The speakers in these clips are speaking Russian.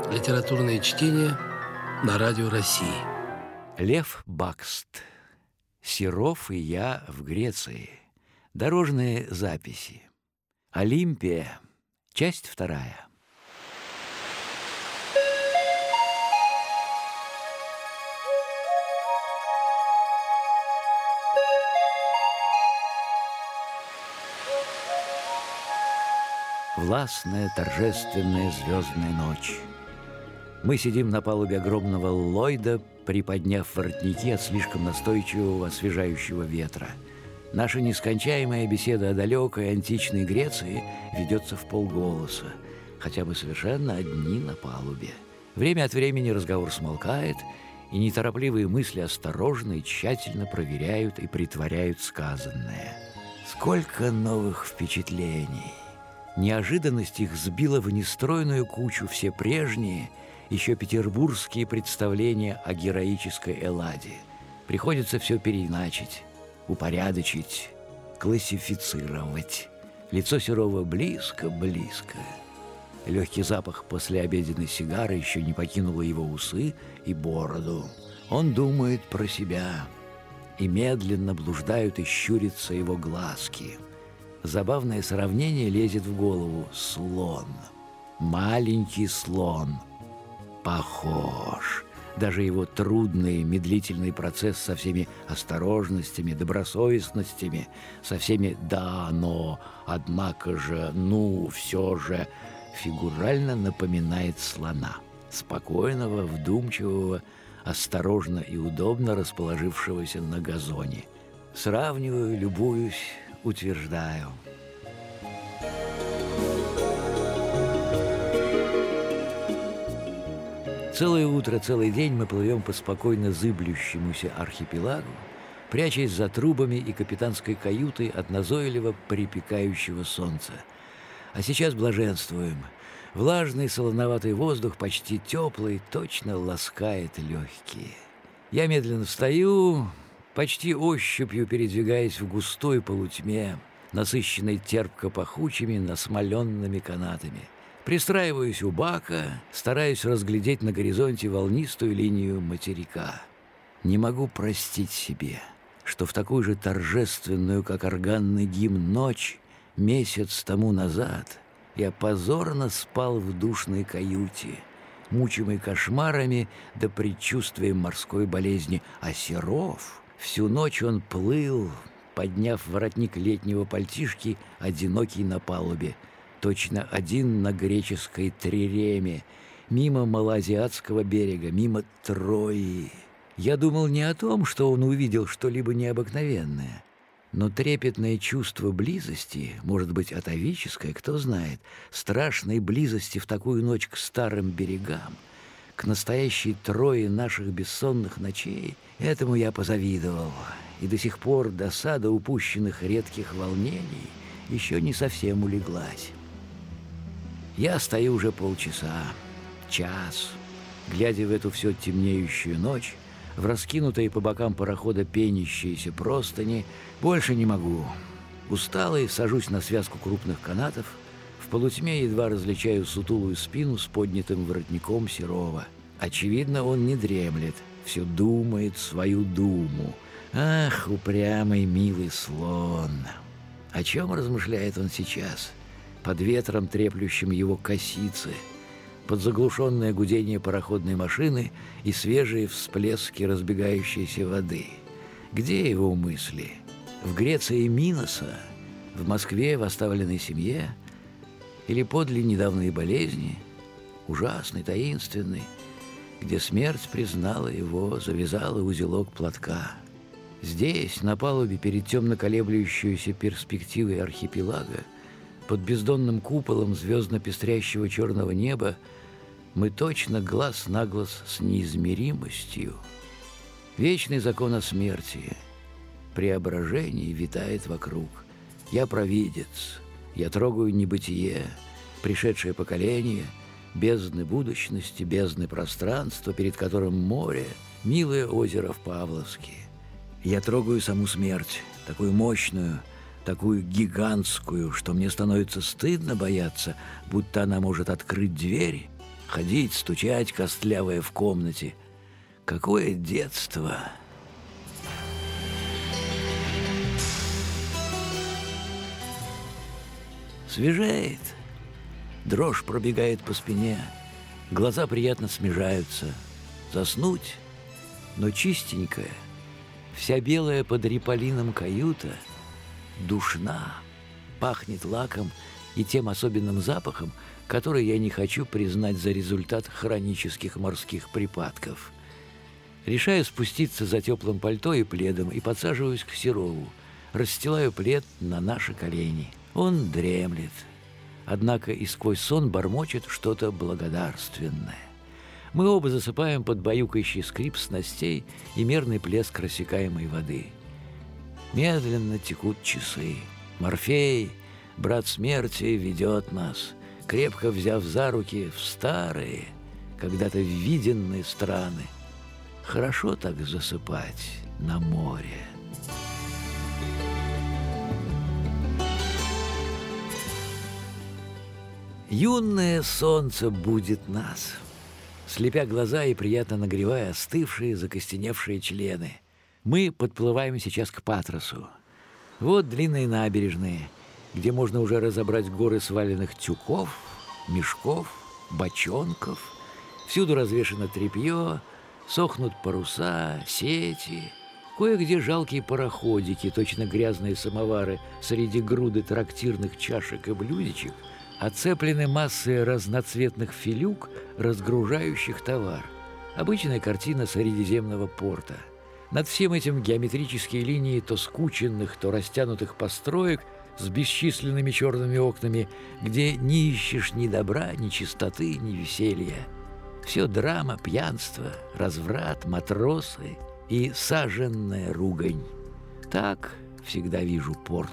Литературное чтение на Радио России. Лев Бакст. Серов и я в Греции. Дорожные записи. Олимпия. Часть 2. Властная, торжественная звездная ночь. Мы сидим на палубе огромного Ллойда, приподняв воротники от слишком настойчивого освежающего ветра. Наша нескончаемая беседа о далекой античной Греции ведется вполголоса, хотя мы совершенно одни на палубе. Время от времени разговор смолкает, и неторопливые мысли осторожно и тщательно проверяют и претворяют сказанное. Сколько новых впечатлений! Неожиданность их сбила в нестройную кучу все прежние, еще петербургские представления о героической Элладе. Приходится все переиначить, упорядочить, классифицировать. Лицо Серова близко-близко. Легкий запах послеобеденной сигары еще не покинул его усы и бороду. Он думает про себя, и медленно блуждают и щурятся его глазки. Забавное сравнение лезет в голову. Слон. Маленький слон. Похож. Даже его трудный, медлительный процесс со всеми осторожностями, добросовестностями, со всеми «да, но», «однако же», «ну», «все же» фигурально напоминает слона. Спокойного, вдумчивого, осторожно и удобно расположившегося на газоне. Сравниваю, любуюсь, утверждаю. Целое утро, целый день мы плывем по спокойно зыблющемуся архипелагу, прячась за трубами и капитанской каютой от назойливо припекающего солнца. А сейчас блаженствуем. Влажный солоноватый воздух, почти теплый, точно ласкает легкие. Я медленно встаю, почти ощупью передвигаясь в густой полутьме, насыщенной терпко-пахучими насмоленными канатами. Пристраиваюсь у бака, стараюсь разглядеть на горизонте волнистую линию материка. Не могу простить себе, что в такую же торжественную, как органный гимн, ночь месяц тому назад я позорно спал в душной каюте, мучимый кошмарами да предчувствием морской болезни, а Серов... Всю ночь он плыл, подняв воротник летнего пальтишки, одинокий на палубе, точно один на греческой триреме, мимо малоазиатского берега, мимо Трои. Я думал не о том, что он увидел что-либо необыкновенное, но трепетное чувство близости, может быть, атавическое, кто знает, страшной близости в такую ночь к старым берегам, к настоящей Трое наших бессонных ночей, этому я позавидовал, и до сих пор досада упущенных редких волнений еще не совсем улеглась. Я стою уже полчаса, час, глядя в эту все темнеющую ночь, в раскинутые по бокам парохода пенящиеся простыни, больше не могу. Усталый сажусь на связку крупных канатов, в полутьме едва различаю сутулую спину с поднятым воротником Серова. Очевидно, он не дремлет, все думает свою думу. Ах, упрямый милый слон! О чем размышляет он сейчас? Под ветром, треплющим его косицы, под заглушенное гудение пароходной машины и свежие всплески разбегающейся воды. Где его мысли? В Греции Миноса? В Москве в оставленной семье? Или подле недавней болезни, ужасной, таинственной, где смерть признала его, завязала узелок платка? Здесь, на палубе, перед темно колеблющейся перспективой архипелага, под бездонным куполом звездно-пестрящего черного неба, мы точно глаз на глаз с неизмеримостью. Вечный закон о смерти, преображении витает вокруг. Я провидец. Я трогаю небытие, пришедшее поколение, бездны будущности, бездны пространства, перед которым море, милое озеро в Павловске. Я трогаю саму смерть, такую мощную, такую гигантскую, что мне становится стыдно бояться, будто она может открыть дверь ходить, стучать костлявое в комнате. Какое детство! Свежеет, дрожь пробегает по спине, глаза приятно смежаются. Заснуть, но чистенькая, вся белая под риполином каюта душна, пахнет лаком и тем особенным запахом, который я не хочу признать за результат хронических морских припадков. Решаю спуститься за теплым пальто и пледом и подсаживаюсь к Серову, расстилаю плед на наши колени. Он дремлет, однако и сквозь сон бормочет что-то благодарственное. Мы оба засыпаем под баюкающий скрип снастей и мерный плеск рассекаемой воды. Медленно текут часы. Морфей, брат смерти, ведет нас, крепко взяв за руки в старые, когда-то виденные страны. Хорошо так засыпать на море. Юное солнце будет нас, слепя глаза и приятно нагревая остывшие, закостеневшие члены. Мы подплываем сейчас к Патросу. Вот длинные набережные, где можно уже разобрать горы сваленных тюков, мешков, бочонков. Всюду развешано тряпье, сохнут паруса, сети. Кое-где жалкие пароходики, точно грязные самовары, среди груды трактирных чашек и блюдечек, оцеплены массой разноцветных филюк, разгружающих товар. Обычная картина Средиземного порта. Над всем этим геометрические линии то скученных, то растянутых построек с бесчисленными черными окнами, где не ищешь ни добра, ни чистоты, ни веселья. Все драма, пьянство, разврат, матросы и саженная ругань. Так всегда вижу порт.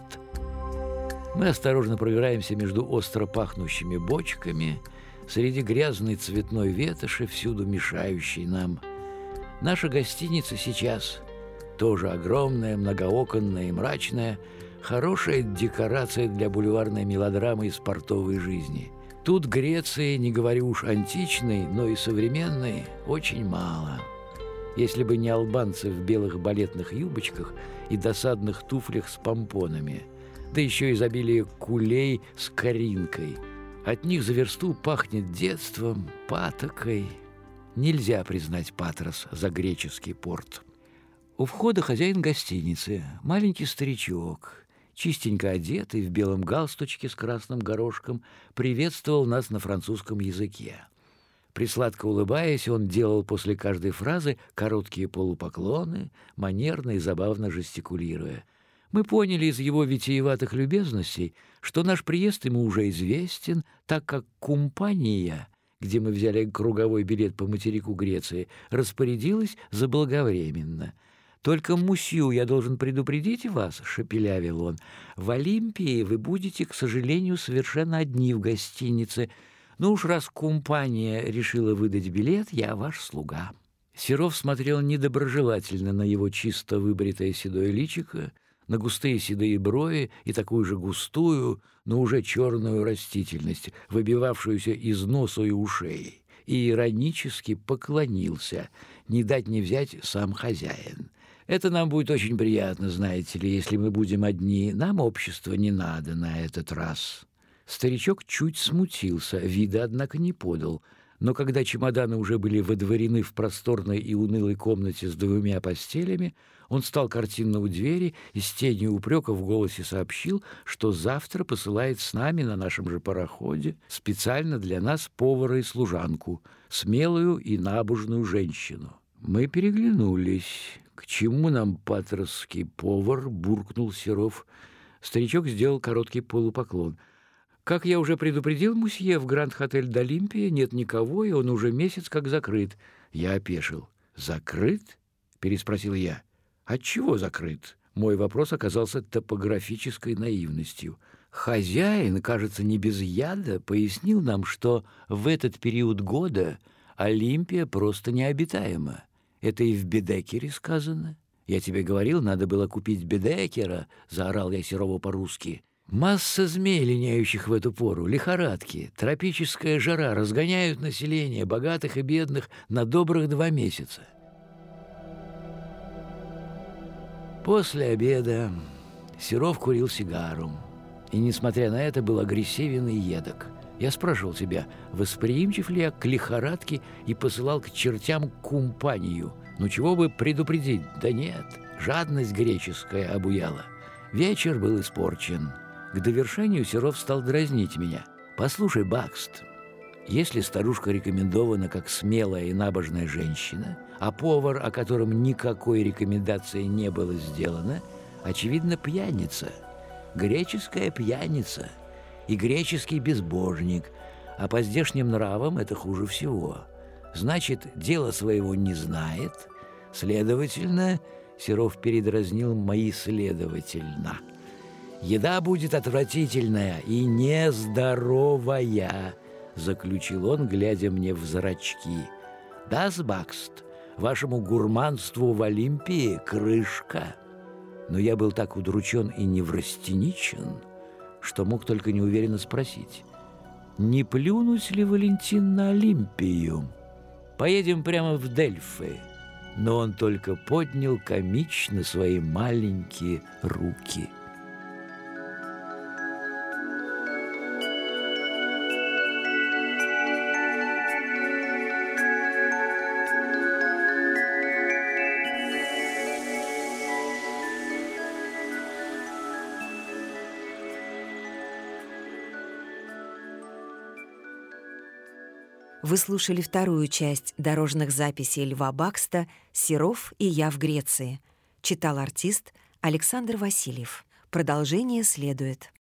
Мы осторожно пробираемся между остро пахнущими бочками, среди грязной цветной ветоши, всюду мешающей нам. Наша гостиница сейчас тоже огромная, многооконная и мрачная, хорошая декорация для бульварной мелодрамы из портовой жизни. Тут Греции, не говорю уж античной, но и современной, очень мало. Если бы не албанцы в белых балетных юбочках и досадных туфлях с помпонами, да еще изобилие кулей с коринкой. От них за версту пахнет детством, патокой. Нельзя признать Патрос за греческий порт. У входа хозяин гостиницы, маленький старичок, чистенько одетый в белом галстучке с красным горошком, приветствовал нас на французском языке. Присладко улыбаясь, он делал после каждой фразы короткие полупоклоны, манерно и забавно жестикулируя. Мы поняли из его витиеватых любезностей, что наш приезд ему уже известен, так как компания, где мы взяли круговой билет по материку Греции, распорядилась заблаговременно. «Только, мусью, я должен предупредить вас, — шепелявил он, — в Олимпии вы будете, к сожалению, совершенно одни в гостинице. Ну уж раз компания решила выдать билет, я ваш слуга». Серов смотрел недоброжелательно на его чисто выбритое седое личико, на густые седые брови и такую же густую, но уже черную растительность, выбивавшуюся из носа и ушей, и иронически поклонился, не дать не взять сам хозяин. «Это нам будет очень приятно, знаете ли, если мы будем одни. Нам общества не надо на этот раз». Старичок чуть смутился, вида, однако, не подал. Но когда чемоданы уже были выдворены в просторной и унылой комнате с двумя постелями, он стал картинно у двери и с тенью упрека в голосе сообщил, что завтра посылает с нами на нашем же пароходе специально для нас повара и служанку, смелую и набожную женщину. Мы переглянулись. «К чему нам патросский повар?» — буркнул Серов. Старичок сделал короткий полупоклон. «Как я уже предупредил мусье, в Гранд-Хотель d'Олимпия нет никого, и он уже месяц как закрыт». Я опешил. «Закрыт?» — переспросил я. «Отчего закрыт?» Мой вопрос оказался топографической наивностью. Хозяин, кажется, не без яда, пояснил нам, что в этот период года Олимпия просто необитаема. Это и в Бедекере сказано. «Я тебе говорил, надо было купить Бедекера», — заорал я Серову по-русски. Масса змей, линяющих в эту пору, лихорадки, тропическая жара разгоняют население, богатых и бедных, на добрых 2 месяца. После обеда Серов курил сигару, и, несмотря на это, был агрессивен и едок. Я спрашивал себя, восприимчив ли я к лихорадке, и посылал к чертям кумпанию. Ну, чего бы предупредить? Да нет, жадность греческая обуяла. Вечер был испорчен. К довершению Серов стал дразнить меня. «Послушай, Бакст, если старушка рекомендована как смелая и набожная женщина, а повар, о котором никакой рекомендации не было сделано, очевидно, пьяница, греческая пьяница и греческий безбожник, а по здешним нравам это хуже всего. Значит, дело своего не знает, следовательно, Серов передразнил мои «следовательно». «Еда будет отвратительная и нездоровая», — заключил он, глядя мне в зрачки. «Да, Бакст, вашему гурманству в Олимпии крышка». Но я был так удручен и неврастеничен, что мог только неуверенно спросить: «Не плюнуть ли, Валентин, на Олимпию? Поедем прямо в Дельфы». Но он только поднял комично свои маленькие руки. Вы слушали вторую часть дорожных записей Льва Бакста «Серов и я в Греции». Читал артист Александр Васильев. Продолжение следует.